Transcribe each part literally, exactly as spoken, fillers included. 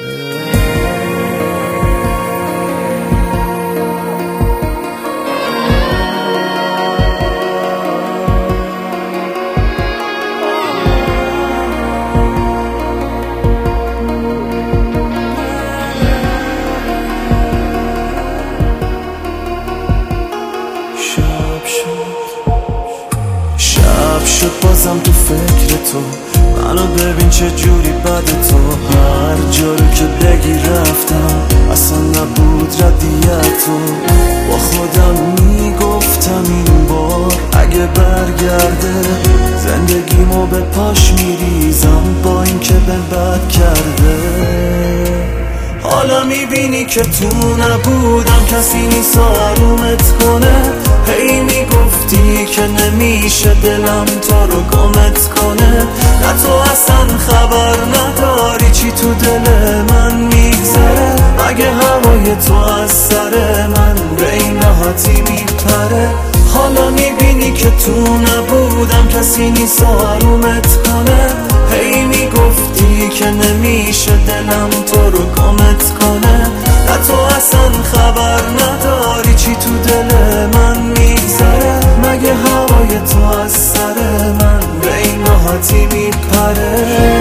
شد بازم تو فکر تو، منو ببین چه جوری بده تو. هر جا رو که بگی رفتم، اصلا نبود ردیت تو. با خودم میگفتم این بار اگه برگرده زندگیمو به پاش میریزم، با این که به بد کرده. حالا میبینی که تو نبودم، کسی نیست آرومت کنه. هی میگفتی که نمیشه دلم تو رو گمت کنه. نه تو اصلا خبر نداری چی تو دل من میگذره. مگه هوای تو از سر من به این راحتی میپره. حالا میبینی که تو نبودم، کسی نیست آرومت کنه. هی میگفتی که نمیشه دلم تو رو گمت کنه. نه تو اصلا خبر نداری چی تو دل من میگذره. مگه هوای تو از سر من به این راحتی میپره.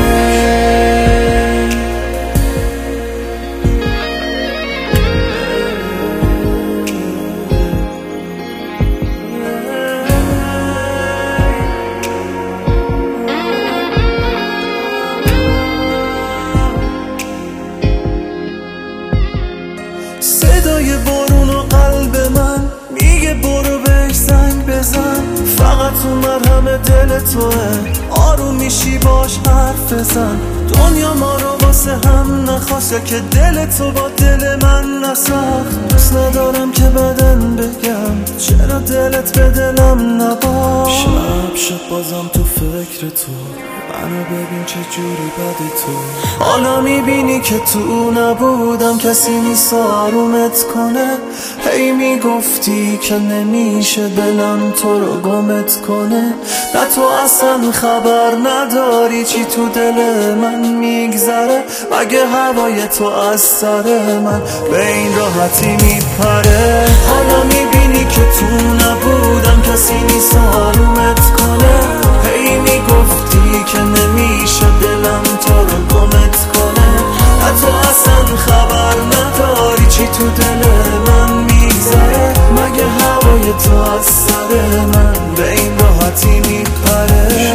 صدای بارون و قلب من میگه برو بهش زنگ بزن. فقط تو مرهم دل توه، آروم میشی باش حرف بزن. دنیا ما رو واسه هم نخواسته که دل تو با دل من نساخت. دوست ندارم که بدن بگم چرا دلت به دلم نباخت. شب شب بازم تو فکر تو، منو ببین چه جوری بده تو. حالا میبینی که تو نبودم، کسی نیست آرومت کنه. هی میگفتی که نمیشه دلم تو رو گمت کنه. نه تو اصلا خبر نداری چی تو دل من میگذره. مگه هوای تو از سر من به این راحتی میپره. حالا میبینی که تو نبودم، کسی نیست آرومت کنه. هی میگفتی که نمیشه دلم تو رو گمت کنه. نه تو اصلا خبر نداری چی تو دل من میگذره. مگه هوای تو از سر من به این راحتی میپره.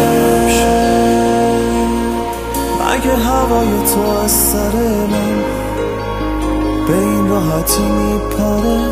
مگه هوای تو از سر من به این راحتی میپره.